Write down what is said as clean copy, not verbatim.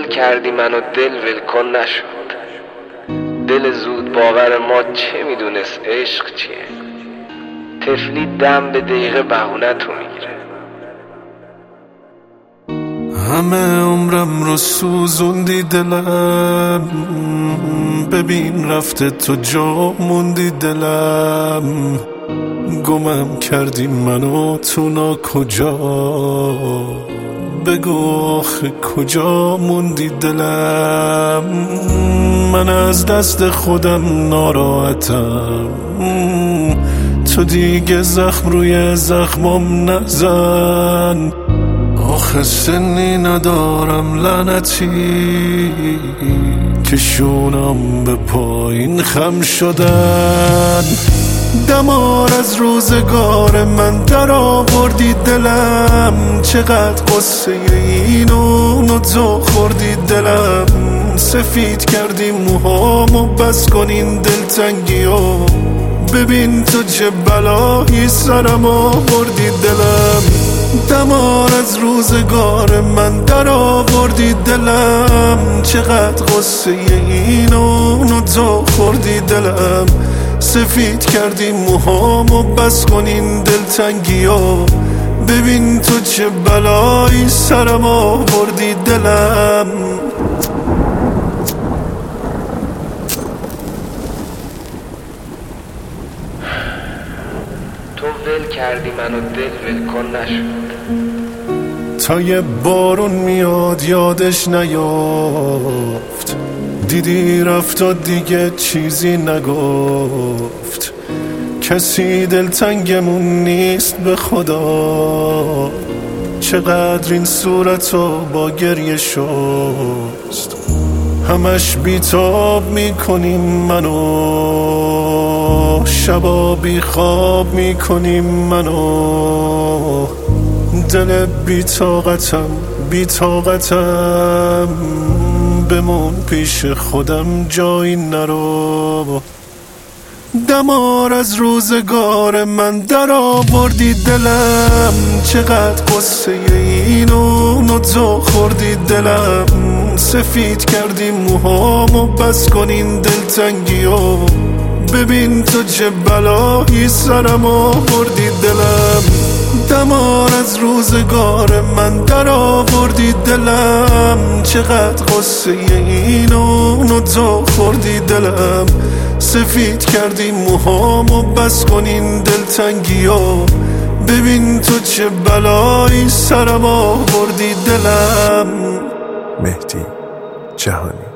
کردی منو دل ولکن نشد. دل زود باور ما چه میدونست عشق چیه. طفلی دم به دقیقه بهونه تو میگیره. همه عمرم رو سوزوندی دلم، ببین رفته تو جا موندی دلم. گمم کردی منو تو کجا، بگو آخه کجا موندی دلم. من از دست خودم ناراحتم، تو دیگه زخم روی زخمم نزن. آخه سنی ندارم لعنتی که شونم به پایین خم شدن. دمار از روزگار من در آوردی دلم، چقدر قصه اینو تو خوردی دلم. سفید کردی موهامو بس کن این دلتنگیو، ببین تو چه بلایی سرم آوردی دلم. دمار از روزگار من در آوردی دلم، چقدر قصه اینو تو خوردی دلم. سفید کردی موهامو بس کن این دلتنگیو، ببین تو چه بلایی سرم آوردی دلم. تو ول کردی منو دل ولکن نشد. تا یه بارون میاد یادش نیافت، دیدی رفت و دیگه چیزی نگفت. کسی دلتنگمون نیست به خدا، چقدر این صورتو با گریه شست. همش بیتاب میکنیم منو، شبا بی خواب میکنیم منو. دل بی‌طاقتم بمون پیش خودم جایی نرو. دمار از روزگار من در آوردی دلم، چقدر قصه اینو تو خوردی دلم. سفید کردی موهامو بس کن این دلتنگیو، ببین تو چه بلایی سرم آوردی دلم. دمار از روزگار من در آوردی دلم، چقدر قصه اینو تو خوردی دلم. سفید کردی موهامو بس کن این دلتنگیو، ببین تو چه بلایی سرم آوردی دلم. مهدی جهانی.